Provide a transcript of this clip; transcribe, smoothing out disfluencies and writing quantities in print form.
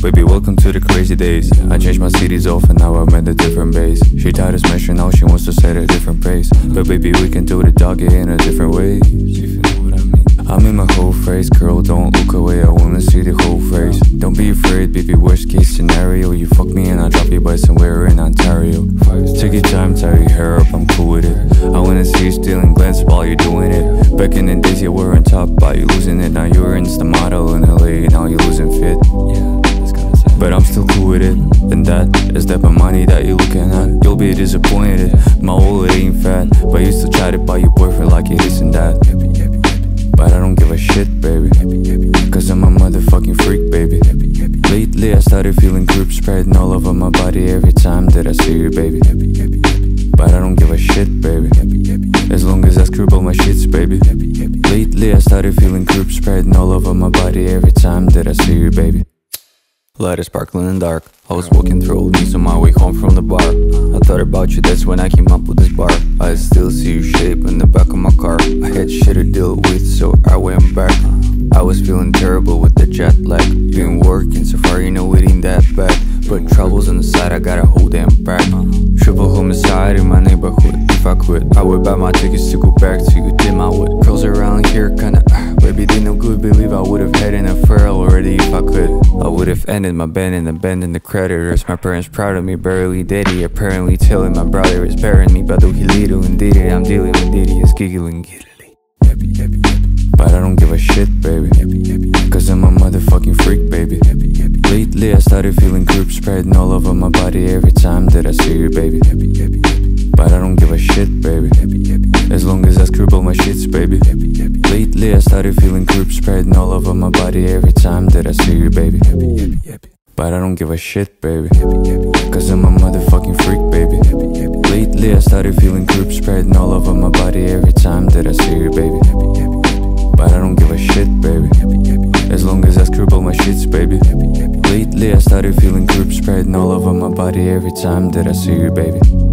Baby, welcome to the crazy days. I changed my cities off and now I'm at a different base. She tired of smashing, now she wants to set a different pace. But baby, we can do the doggy in a different way, if you know what I mean. I'm in my whole phrase, girl, don't look away, I wanna see the whole face. Don't be afraid, baby, worst case scenario, you fuck me and I drop you by somewhere in Ontario. Take your time, tie your hair up, I'm cool with it. I wanna see you stealing glances while you're doing it. Back in the days you were on top, but you losing it. Now you're Insta model in LA, now you're losing fit. But I'm still cool with it, and that is that my money that you're looking at. You'll be disappointed, my wallet ain't fat, but you still try to buy your boyfriend like it is and that. But I don't give a shit, baby, cause I'm a motherfucking freak, baby. Lately I started feeling group spreading all over my body every time that I see you, baby. But I don't give a shit, baby, as long as I scribble my shits, baby. Lately I started feeling group spreading all over my body every time that I see you, baby. Light is sparkling in the dark. I was walking through old knees on my way home from the bar. I thought about you, that's when I came up with this bar. I still see your shape in the back of my car. I had shit to deal with, so I went back. I was feeling terrible with the jet lag. Been working so far, you know it ain't that bad. But troubles on the side, I gotta hold them back. Triple homicide in my neighborhood. If I quit, I would buy my tickets to go back to you. Damn, I would. Girls around here kinda baby, they no good. Believe I would've had an affair already if I could. I would've ended my band and abandoned the creditors. My parents proud of me, barely daddy. Apparently telling my brother is burying me. But he little indeed, I'm dealing with Diddy is giggling giddily. But I don't give a shit, baby, cause I'm a motherfucking freak, baby. Lately I started feeling group spreading all over my body every time that I see you, baby. But I don't give a shit, baby, as long as I scribble my shits, baby. Lately I started feeling group spreading all over my body every time that I see you, baby. But I don't give a shit, baby, cause I'm a motherfucking freak, baby. Lately I started feeling group spreading all over my body every time that I see you, baby. But I don't give a shit, baby, as long as I scribble my shits, baby. Lately I started feeling group spreading all over my body every time that I see you, baby.